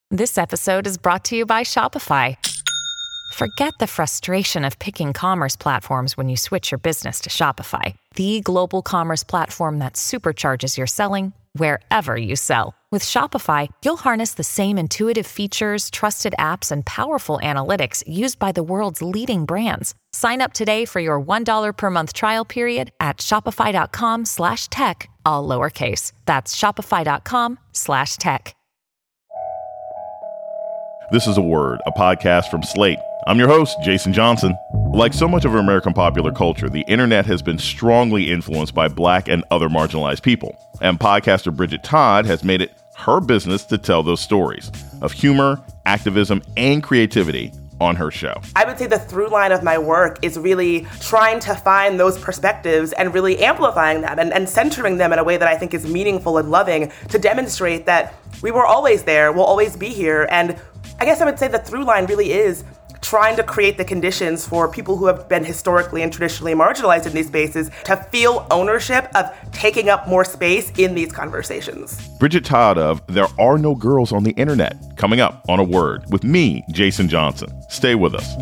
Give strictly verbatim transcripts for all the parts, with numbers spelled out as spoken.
This episode is brought to you by Shopify. Forget the frustration of picking commerce platforms when you switch your business to Shopify, the global commerce platform that supercharges your selling wherever you sell. With Shopify, you'll harness the same intuitive features, trusted apps, and powerful analytics used by the world's leading brands. Sign up today for your one dollar per month trial period at shopify.com slash tech, all lowercase. That's shopify.com slash tech. This is A Word, a podcast from Slate. I'm your host, Jason Johnson. Like so much of American popular culture, the internet has been strongly influenced by Black and other marginalized people. And podcaster Bridget Todd has made it her business to tell those stories of humor, activism, and creativity on her show. I would say the through line of my work is really trying to find those perspectives and really amplifying them and, and centering them in a way that I think is meaningful and loving to demonstrate that we were always there, we'll always be here. And I guess I would say the through line really is trying to create the conditions for people who have been historically and traditionally marginalized in these spaces to feel ownership of taking up more space in these conversations. Bridget Todd of There Are No Girls on the Internet, coming up on A Word with me, Jason Johnson. Stay with us.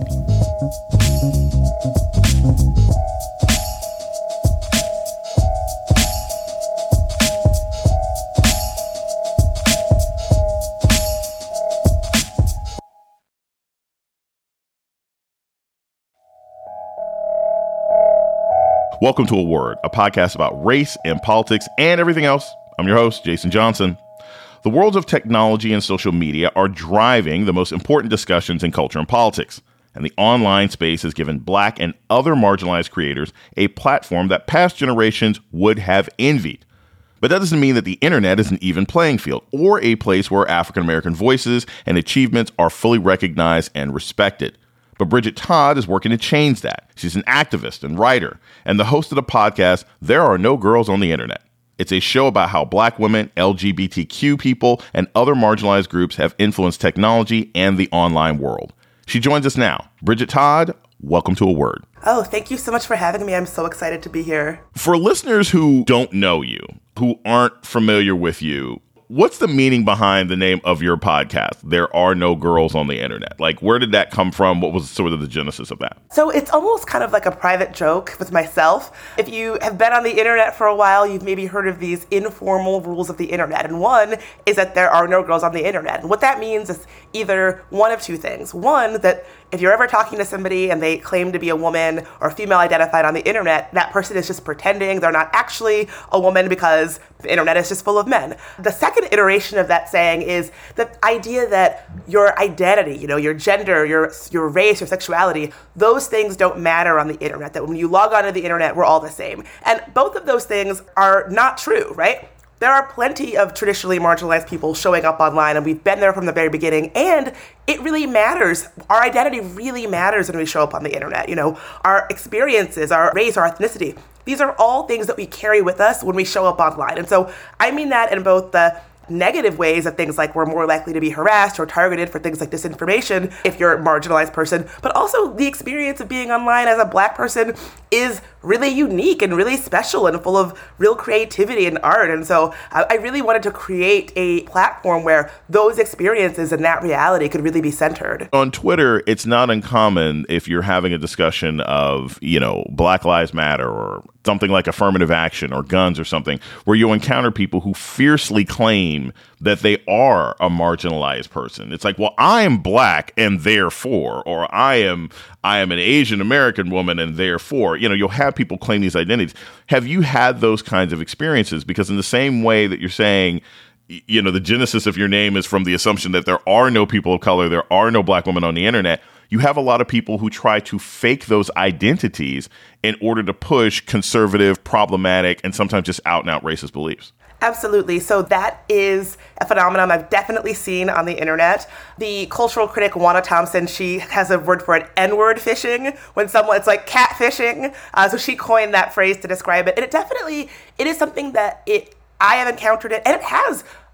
Welcome to A Word, a podcast about race and politics and everything else. I'm your host, Jason Johnson. The worlds of technology and social media are driving the most important discussions in culture and politics. And the online space has given Black and other marginalized creators a platform that past generations would have envied. But that doesn't mean that the internet is an even playing field or a place where African-American voices and achievements are fully recognized and respected. But Bridget Todd is working to change that. She's an activist and writer and the host of the podcast, There Are No Girls on the Internet. It's a show about how Black women, L G B T Q people, and other marginalized groups have influenced technology and the online world. She joins us now. Bridget Todd, welcome to A Word. Oh, thank you so much for having me. I'm so excited to be here. For listeners who don't know you, who aren't familiar with you, what's the meaning behind the name of your podcast, There Are No Girls on the Internet? Like, where did that come from? What was sort of the genesis of that? So it's almost kind of like a private joke with myself. If you have been on the internet for a while, you've maybe heard of these informal rules of the internet. And one is that there are no girls on the internet. And what that means is either one of two things. One, that if you're ever talking to somebody and they claim to be a woman or female identified on the internet, that person is just pretending they're not actually a woman because the internet is just full of men. The second iteration of that saying is the idea that your identity, you know, your gender, your your race, your sexuality, those things don't matter on the internet, that when you log onto the internet, we're all the same. And both of those things are not true, right? There are plenty of traditionally marginalized people showing up online, and we've been there from the very beginning, and it really matters. Our identity really matters when we show up on the internet. You know, our experiences, our race, our ethnicity, these are all things that we carry with us when we show up online. And so I mean that in both the negative ways of things like we're more likely to be harassed or targeted for things like disinformation if you're a marginalized person, but also the experience of being online as a Black person is really unique and really special and full of real creativity and art. And so I, I really wanted to create a platform where those experiences and that reality could really be centered. On Twitter, it's not uncommon if you're having a discussion of, you know, Black Lives Matter or something like affirmative action or guns or something, where you'll encounter people who fiercely claim that they are a marginalized person. It's like, well, I am Black and therefore, or I am I am an Asian American woman and therefore, you know, you'll have people claim these identities. Have you had those kinds of experiences? Because in the same way that you're saying, you know, the genesis of your name is from the assumption that there are no people of color, there are no Black women on the internet, you have a lot of people who try to fake those identities in order to push conservative, problematic, and sometimes just out and out racist beliefs. Absolutely. So that is a phenomenon I've definitely seen on the internet. The cultural critic Juana Thompson, she has a word for it, N-word fishing, when someone, it's like catfishing. Uh, so she coined that phrase to describe it. And it definitely, it is something that it I have encountered it, and it has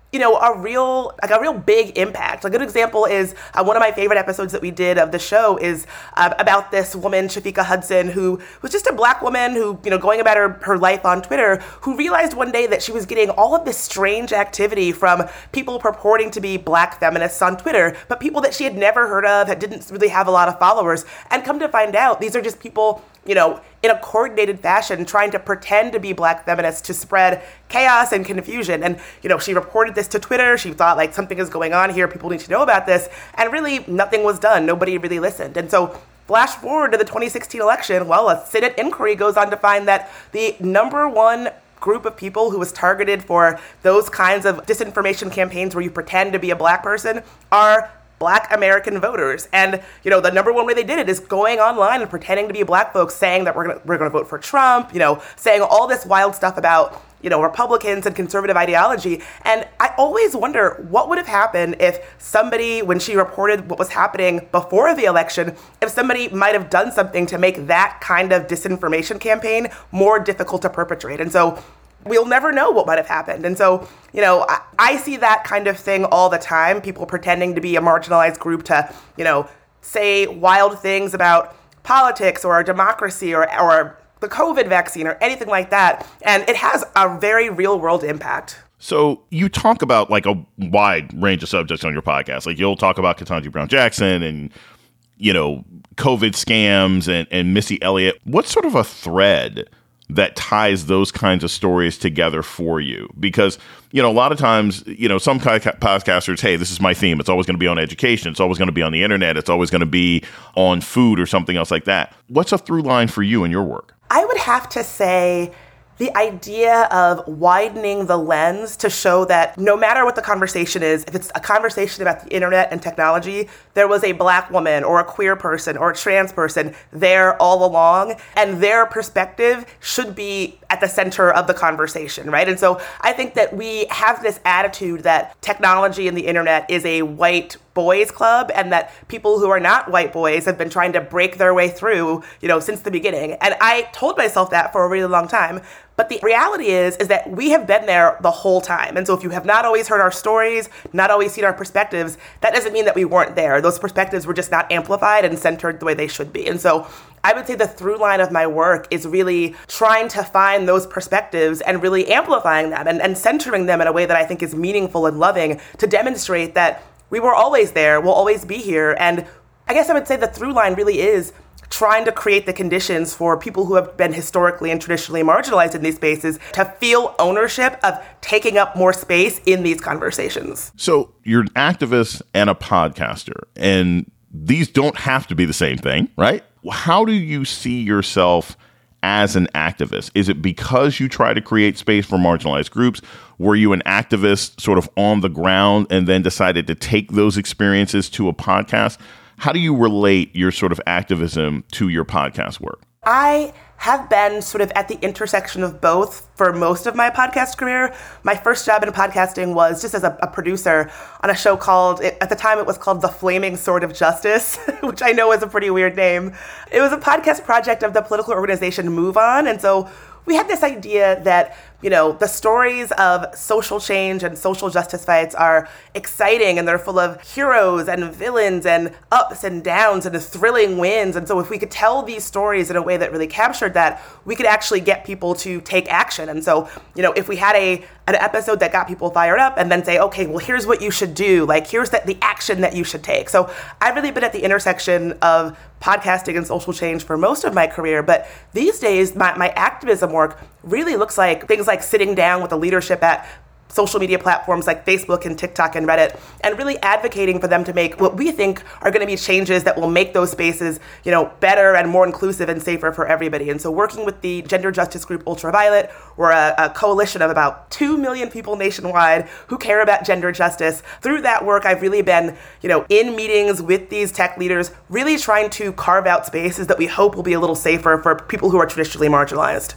you know, a real, like a real big impact. A good example is uh, one of my favorite episodes that we did of the show is uh, about this woman, Shafika Hudson, who was just a black woman who, you know, going about her, her life on Twitter, who realized one day that she was getting all of this strange activity from people purporting to be black feminists on Twitter, but people that she had never heard of, that didn't really have a lot of followers. And come to find out, these are just people, you know, in a coordinated fashion, trying to pretend to be black feminists to spread chaos and confusion. And, you know, she reported this to Twitter. She thought, like, something is going on here. People need to know about this. And really, nothing was done. Nobody really listened. And so flash forward to the twenty sixteen election. Well, a Senate inquiry goes on to find that the number one group of people who was targeted for those kinds of disinformation campaigns where you pretend to be a black person are Black American voters. And, you know, the number one way they did it is going online and pretending to be black folks, saying that we're gonna we're gonna vote for Trump, you know, saying all this wild stuff about, you know, Republicans and conservative ideology. And I always wonder what would have happened if somebody, when she reported what was happening before the election, if somebody might have done something to make that kind of disinformation campaign more difficult to perpetrate. And so we'll never know what might have happened. And so, you know, I, I see that kind of thing all the time, people pretending to be a marginalized group to, you know, say wild things about politics or democracy or, or the COVID vaccine or anything like that. And it has a very real world impact. So you talk about like a wide range of subjects on your podcast. Like you'll talk about Ketanji Brown Jackson and, you know, COVID scams and, and Missy Elliott. What's sort of a thread that ties those kinds of stories together for you? Because, you know, a lot of times, you know, some podcasters, hey, this is my theme. It's always going to be on education. It's always going to be on the internet. It's always going to be on food or something else like that. What's a through line for you in your work? I would have to say the idea of widening the lens to show that no matter what the conversation is, if it's a conversation about the internet and technology, there was a black woman or a queer person or a trans person there all along, and their perspective should be at the center of the conversation, right? And so I think that we have this attitude that technology and the internet is a white boys club, and that people who are not white boys have been trying to break their way through, you know, since the beginning. And I told myself that for a really long time. But the reality is, is that we have been there the whole time. And so if you have not always heard our stories, not always seen our perspectives, that doesn't mean that we weren't there. Those perspectives were just not amplified and centered the way they should be. And so I would say the through line of my work is really trying to find those perspectives and really amplifying them and, and centering them in a way that I think is meaningful and loving, to demonstrate that we were always there, we'll always be here. And I guess I would say the through line really is trying to create the conditions for people who have been historically and traditionally marginalized in these spaces to feel ownership of taking up more space in these conversations. So you're an activist and a podcaster, and these don't have to be the same thing, right? How do you see yourself as an activist? Is it because you try to create space for marginalized groups? Were you an activist sort of on the ground and then decided to take those experiences to a podcast? How do you relate your sort of activism to your podcast work? I have been sort of at the intersection of both for most of my podcast career. My first job in podcasting was just as a, a producer on a show called, at the time it was called The Flaming Sword of Justice, which I know is a pretty weird name. It was a podcast project of the political organization Move On. And so we had this idea that, you know, the stories of social change and social justice fights are exciting, and they're full of heroes and villains and ups and downs and thrilling wins. And so if we could tell these stories in a way that really captured that, we could actually get people to take action. And so, you know, if we had a an episode that got people fired up and then say, okay, well, here's what you should do. Like, here's the, the action that you should take. So I've really been at the intersection of podcasting and social change for most of my career. But these days, my, my activism work really looks like things like sitting down with the leadership at social media platforms like Facebook and TikTok and Reddit, and really advocating for them to make what we think are going to be changes that will make those spaces, you know, better and more inclusive and safer for everybody. And so working with the gender justice group Ultraviolet, we're a, a coalition of about two million people nationwide who care about gender justice. Through that work, I've really been, you know, in meetings with these tech leaders, really trying to carve out spaces that we hope will be a little safer for people who are traditionally marginalized.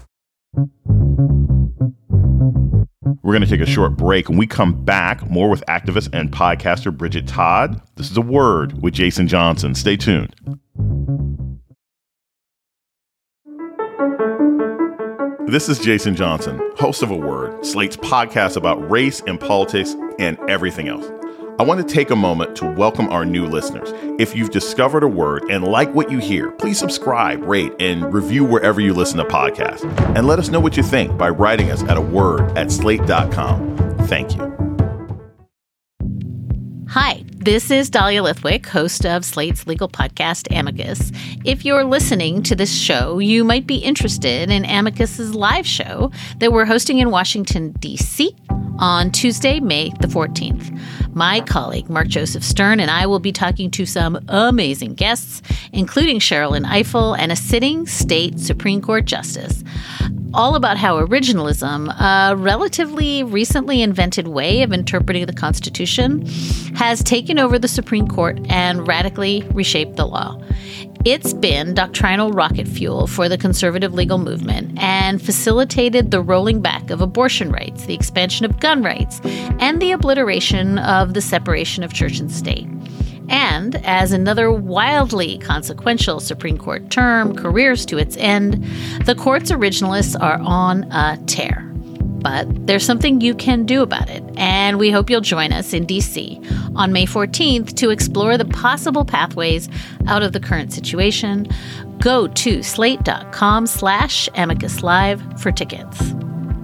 We're going to take a short break. When we come back, more with activist and podcaster Bridget Todd. This is A Word with Jason Johnson. Stay tuned. This is Jason Johnson, host of A Word, Slate's podcast about race and politics and everything else. I want to take a moment to welcome our new listeners. If you've discovered a word and like what you hear, please subscribe, rate, and review wherever you listen to podcasts. And let us know what you think by writing us at a word at slate dot com. Thank you. Hi, this is Dahlia Lithwick, host of Slate's legal podcast, Amicus. If you're listening to this show, you might be interested in Amicus's live show that we're hosting in Washington, D C on Tuesday, May the fourteenth. My colleague, Mark Joseph Stern, and I will be talking to some amazing guests, including Sherrilyn Ifill and a sitting state Supreme Court justice, all about how originalism, a relatively recently invented way of interpreting the Constitution, has taken over the Supreme Court and radically reshaped the law. It's been doctrinal rocket fuel for the conservative legal movement and facilitated the rolling back of abortion rights, the expansion of gun rights, and the obliteration of the separation of church and state. And as another wildly consequential Supreme Court term careers to its end, the court's originalists are on a tear. But there's something you can do about it, and we hope you'll join us in D C on May fourteenth to explore the possible pathways out of the current situation. Go to slate.com slash amicus live for tickets.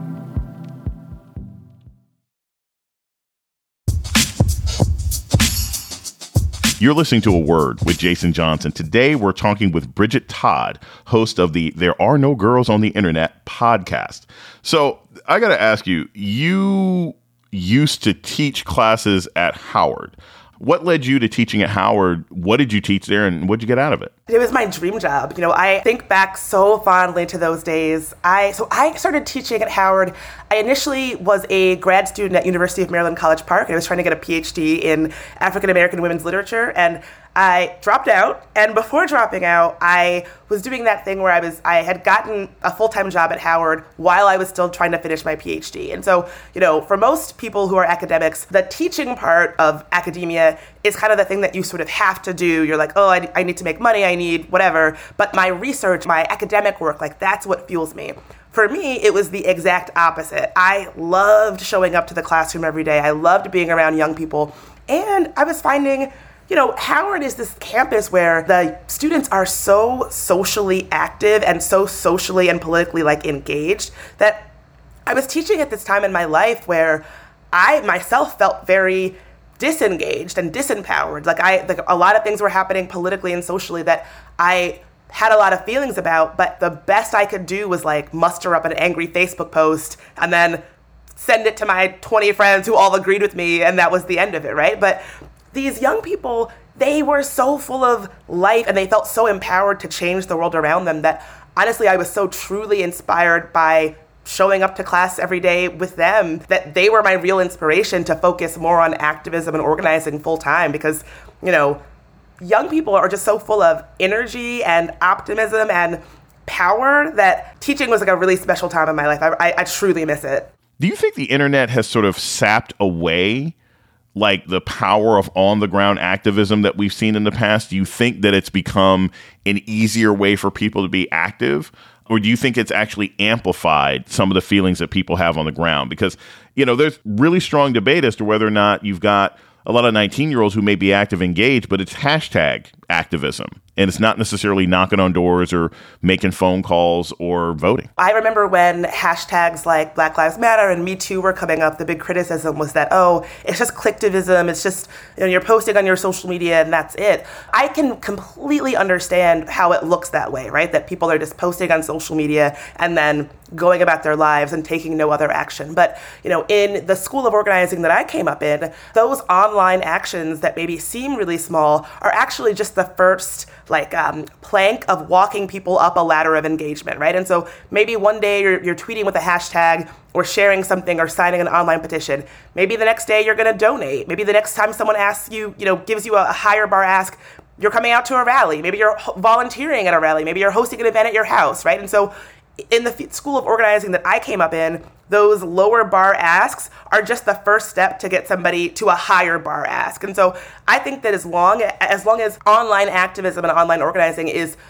You're listening to A Word with Jason Johnson. Today, we're talking with Bridget Todd, host of the There Are No Girls on the Internet podcast. So I got to ask you, you used to teach classes at Howard. What led you to teaching at Howard? What did you teach there, and what did you get out of it? It was my dream job. You know, I think back so fondly to those days. I so I started teaching at Howard. I initially was a grad student at University of Maryland, College Park. I was trying to get a P H D in African American women's literature, and I dropped out. And before dropping out, I was doing that thing where I was I had gotten a full-time job at Howard while I was still trying to finish my P H D. And so, you know, for most people who are academics, the teaching part of academia is kind of the thing that you sort of have to do. You're like, oh, I, I need to make money, I need whatever. But my research, my academic work, like that's what fuels me. For me, it was the exact opposite. I loved showing up to the classroom every day. I loved being around young people. And I was finding, you know, Howard is this campus where the students are so socially active and so socially and politically like engaged that I was teaching at this time in my life where I myself felt very disengaged and disempowered. Like I, like a lot of things were happening politically and socially that I had a lot of feelings about, but the best I could do was like muster up an angry Facebook post and then send it to my twenty friends who all agreed with me, and that was the end of it, right? But these young people, they were so full of life and they felt so empowered to change the world around them that honestly, I was so truly inspired by showing up to class every day with them that they were my real inspiration to focus more on activism and organizing full time because, you know, young people are just so full of energy and optimism and power that teaching was like a really special time in my life. I, I, I truly miss it. Do you think the internet has sort of sapped away like the power of on-the-ground activism that we've seen in the past? Do you think that it's become an easier way for people to be active? Or do you think it's actually amplified some of the feelings that people have on the ground? Because, you know, there's really strong debate as to whether or not you've got a lot of nineteen-year-olds who may be active, engaged, but it's hashtag activism. And it's not necessarily knocking on doors or making phone calls or voting. I remember when hashtags like Black Lives Matter and Me Too were coming up, the big criticism was that, oh, it's just clicktivism. It's just, you know, you're posting on your social media and that's it. I can completely understand how it looks that way, right? That people are just posting on social media and then going about their lives and taking no other action. But, you know, in the school of organizing that I came up in, those online actions that maybe seem really small are actually just the first like um, plank of walking people up a ladder of engagement, right? And so maybe one day you're, you're tweeting with a hashtag or sharing something or signing an online petition. Maybe the next day you're gonna donate. Maybe the next time someone asks you, you know, gives you a higher bar ask, you're coming out to a rally. Maybe you're volunteering at a rally. Maybe you're hosting an event at your house, right? And so in the school of organizing that I came up in, those lower bar asks are just the first step to get somebody to a higher bar ask. And so I think that as long as long as online activism and online organizing is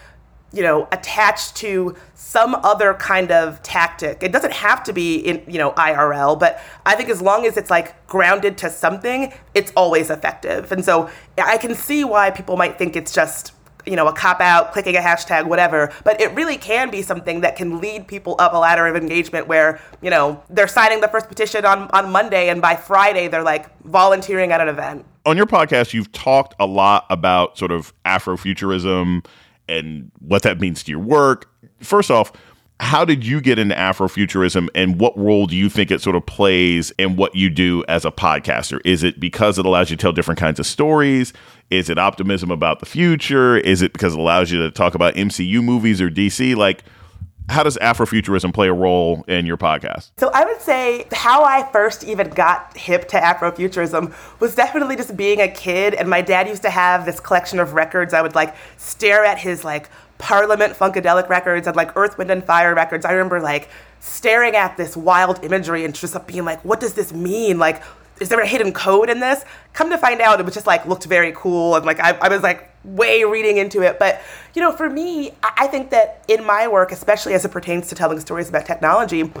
you know, attached to some other kind of tactic. It doesn't have to be in, you know, I R L, but I think as long as it's like grounded to something, it's always effective. And so I can see why people might think it's just, you know, a cop out, clicking a hashtag, whatever, but it really can be something that can lead people up a ladder of engagement where, you know, they're signing the first petition on, on Monday and by Friday they're like volunteering at an event. On your podcast, you've talked a lot about sort of Afrofuturism and what that means to your work. First off, how did you get into Afrofuturism and what role do you think it sort of plays in what you do as a podcaster? Is it because it allows you to tell different kinds of stories? Is it optimism about the future? Is it because it allows you to talk about M C U movies or D C? Like, how does Afrofuturism play a role in your podcast? So I would say how I first even got hip to Afrofuturism was definitely just being a kid. And my dad used to have this collection of records. I would like stare at his like Parliament Funkadelic records and like Earth, Wind and Fire records. I remember like staring at this wild imagery and just being like, what does this mean? Like, is there a hidden code in this? Come to find out, it was just like looked very cool. And like, I, I was like way reading into it. But, you know, for me, I think that in my work, especially as it pertains to telling stories about technology,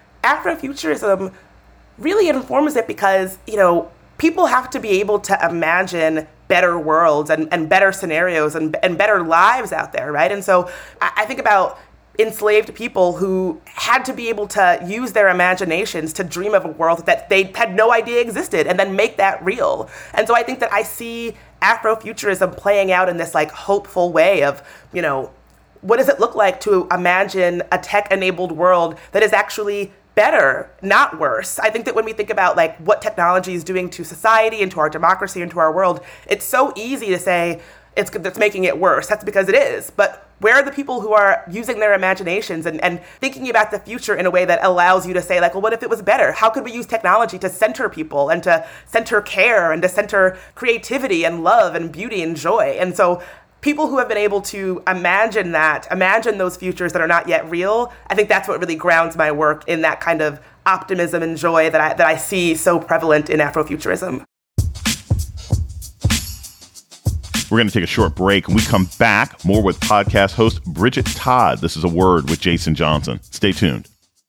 Afrofuturism really informs it because, you know, people have to be able to imagine better worlds and, and better scenarios and, and better lives out there, right? And so I, I think about enslaved people who had to be able to use their imaginations to dream of a world that they had no idea existed and then make that real. And so I think that I see Afrofuturism playing out in this like hopeful way of, you know, what does it look like to imagine a tech-enabled world that is actually better, not worse? I think that when we think about like what technology is doing to society and to our democracy and to our world, it's so easy to say it's that's making it worse. That's because it is. But where are the people who are using their imaginations and, and thinking about the future in a way that allows you to say like, well, what if it was better? How could we use technology to center people and to center care and to center creativity and love and beauty and joy? And so people who have been able to imagine that, imagine those futures that are not yet real, I think that's what really grounds my work in that kind of optimism and joy that I, that I see so prevalent in Afrofuturism. We're going to take a short break. When we come back, more with podcast host Bridget Todd. This is A Word with Jason Johnson. Stay tuned.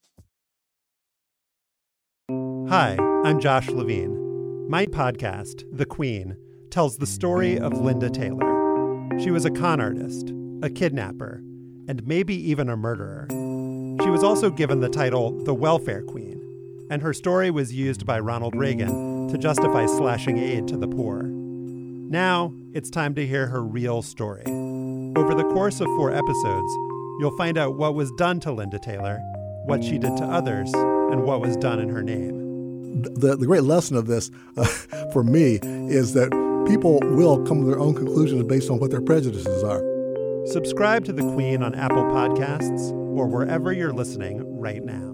Hi, I'm Josh Levine. My podcast, The Queen, tells the story of Linda Taylor. She was a con artist, a kidnapper, and maybe even a murderer. She was also given the title the Welfare Queen, and her story was used by Ronald Reagan to justify slashing aid to the poor. Now, it's time to hear her real story. Over the course of four episodes, you'll find out what was done to Linda Taylor, what she did to others, and what was done in her name. The, the great lesson of this, uh, for me, is that people will come to their own conclusions based on what their prejudices are. Subscribe to The Queen on Apple Podcasts or wherever you're listening right now.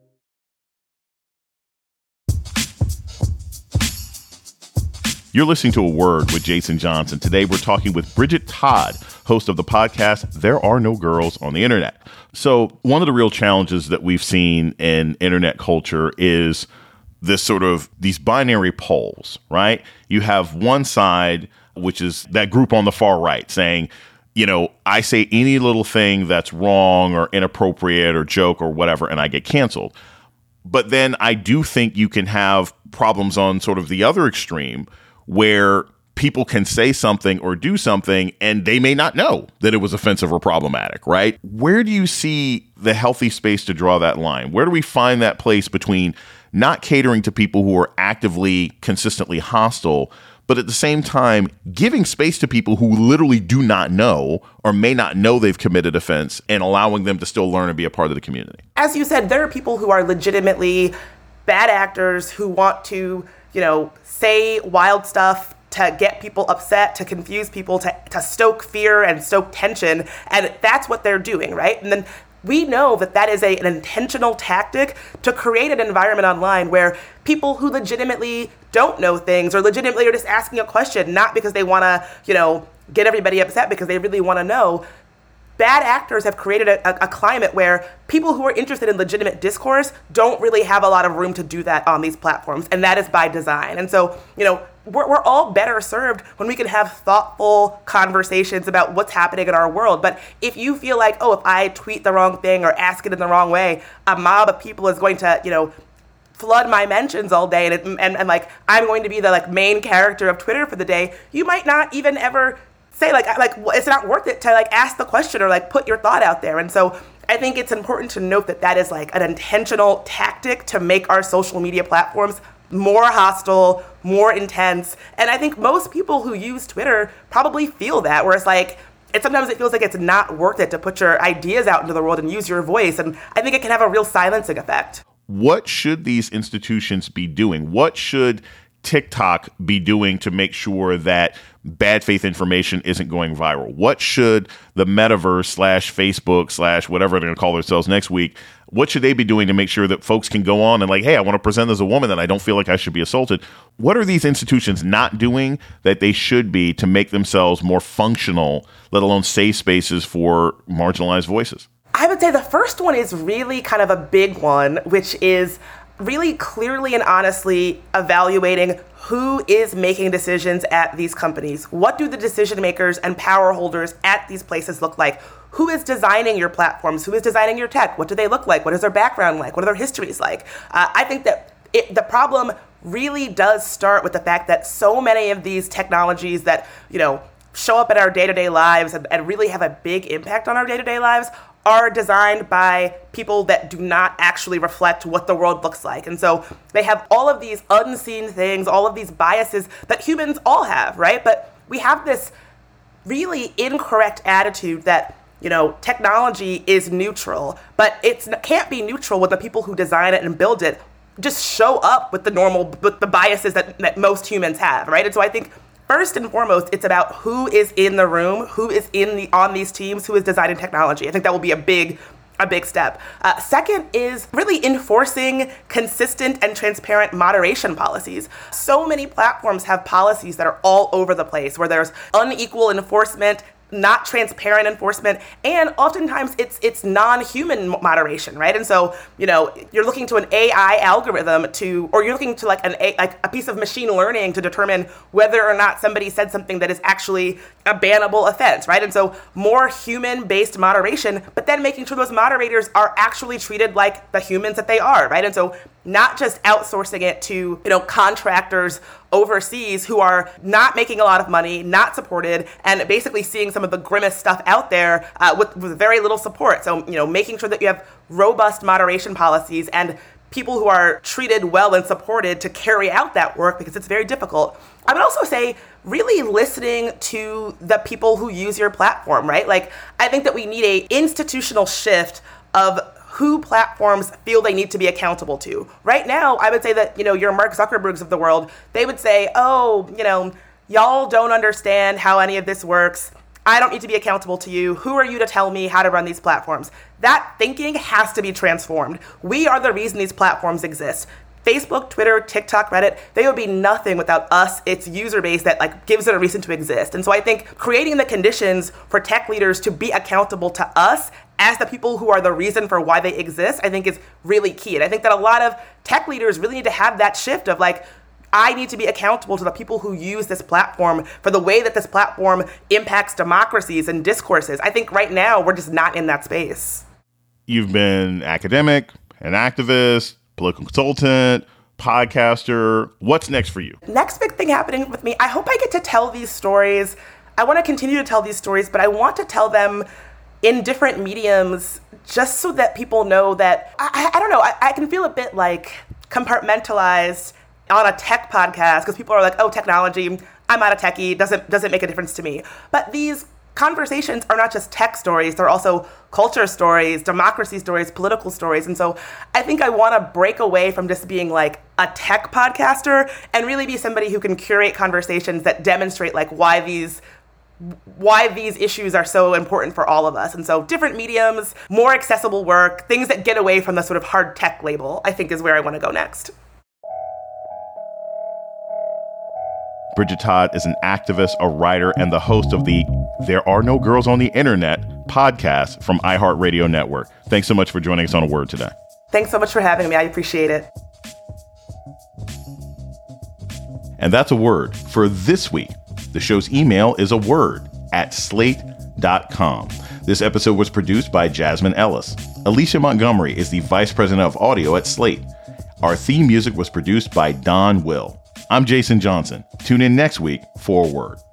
You're listening to A Word with Jason Johnson. Today, we're talking with Bridget Todd, host of the podcast, There Are No Girls on the Internet. So one of the real challenges that we've seen in internet culture is this sort of these binary poles, right? You have one side, which is that group on the far right saying, you know, I say any little thing that's wrong or inappropriate or joke or whatever, and I get canceled. But then I do think you can have problems on sort of the other extreme where people can say something or do something and they may not know that it was offensive or problematic, right? Where do you see the healthy space to draw that line? Where do we find that place between not catering to people who are actively, consistently hostile, but at the same time, giving space to people who literally do not know or may not know they've committed offense and allowing them to still learn and be a part of the community? As you said, there are people who are legitimately bad actors who want to, you know, say wild stuff to get people upset, to confuse people, to, to stoke fear and stoke tension. And that's what they're doing, right? And then we know that that is a, an intentional tactic to create an environment online where people who legitimately don't know things or legitimately are just asking a question, not because they want to, you know, get everybody upset, because they really want to know. Bad actors have created a, a climate where people who are interested in legitimate discourse don't really have a lot of room to do that on these platforms, and that is by design. And so, you know, we're, we're all better served when we can have thoughtful conversations about what's happening in our world. But if you feel like, oh, if I tweet the wrong thing or ask it in the wrong way, a mob of people is going to, you know, flood my mentions all day, and, it, and and like I'm going to be the like main character of Twitter for the day, you might not even ever say like like it's not worth it to like ask the question or like put your thought out there. And so I think it's important to note that that is like an intentional tactic to make our social media platforms more hostile, more intense. And I think most people who use Twitter probably feel that, where it's like, it sometimes it feels like it's not worth it to put your ideas out into the world and use your voice. And I think it can have a real silencing effect. What should these institutions be doing? What should TikTok be doing to make sure that bad faith information isn't going viral? What should the metaverse slash Facebook slash whatever they're going to call themselves next week, what should they be doing to make sure that folks can go on and like, hey, I want to present as a woman and I don't feel like I should be assaulted? What are these institutions not doing that they should be to make themselves more functional, let alone safe spaces for marginalized voices? I would say the first one is really kind of a big one, which is really clearly and honestly evaluating who is making decisions at these companies. What do the decision makers and power holders at these places look like? Who is designing your platforms? Who is designing your tech? What do they look like? What is their background like? What are their histories like? Uh, I think that it, the problem really does start with the fact that so many of these technologies that, you know, show up in our day-to-day lives and, and really have a big impact on our day-to-day lives are designed by people that do not actually reflect what the world looks like. And so they have all of these unseen things, all of these biases that humans all have, right? But we have this really incorrect attitude that, you know, technology is neutral, but it can't be neutral when the people who design it and build it just show up with the normal, with the biases that, that most humans have, right? And so I think first and foremost, it's about who is in the room, who is in the on these teams, who is designing technology. I think that will be a big, a big step. Uh, second is really enforcing consistent and transparent moderation policies. So many platforms have policies that are all over the place, where there's unequal enforcement, not transparent enforcement, and oftentimes it's it's non-human moderation, right? And so, you know, you're looking to an A I algorithm to, or you're looking to like an a, like a piece of machine learning to determine whether or not somebody said something that is actually a bannable offense, right? And so more human-based moderation, but then making sure those moderators are actually treated like the humans that they are, right? And so not just outsourcing it to, you know, contractors overseas who are not making a lot of money, not supported, and basically seeing some of the grimmest stuff out there uh, with, with very little support. So, you know, making sure that you have robust moderation policies and people who are treated well and supported to carry out that work, because it's very difficult. I would also say really listening to the people who use your platform, right? Like, I think that we need a institutional shift of who platforms feel they need to be accountable to. Right now, I would say that, you know, your Mark Zuckerbergs of the world, they would say, oh, you know, y'all don't understand how any of this works. I don't need to be accountable to you. Who are you to tell me how to run these platforms? That thinking has to be transformed. We are the reason these platforms exist. Facebook, Twitter, TikTok, Reddit, they would be nothing without us, its user base that like gives it a reason to exist. And so I think creating the conditions for tech leaders to be accountable to us as the people who are the reason for why they exist, I think is really key. And I think that a lot of tech leaders really need to have that shift of like, I need to be accountable to the people who use this platform for the way that this platform impacts democracies and discourses. I think right now we're just not in that space. You've been academic, an activist, political consultant, podcaster. What's next for you? Next big thing happening with me, I hope I get to tell these stories. I want to continue to tell these stories, but I want to tell them in different mediums just so that people know that, I, I don't know, I, I can feel a bit like compartmentalized on a tech podcast because people are like, oh, technology, I'm not a techie, doesn't doesn't make a difference to me. But these conversations are not just tech stories, they're also culture stories, democracy stories, political stories. And so I think I want to break away from just being like a tech podcaster and really be somebody who can curate conversations that demonstrate like why these why these issues are so important for all of us. And so different mediums, more accessible work, things that get away from the sort of hard tech label, I think is where I want to go next. Bridget Todd is an activist, a writer, and the host of the There Are No Girls on the Internet podcast from iHeartRadio Network. Thanks so much for joining us on A Word today. Thanks so much for having me. I appreciate it. And that's a word for this week. The show's email is a word at slate dot com. This episode was produced by Jasmine Ellis. Alicia Montgomery is the vice president of audio at Slate. Our theme music was produced by Don Will. I'm Jason Johnson. Tune in next week for a word.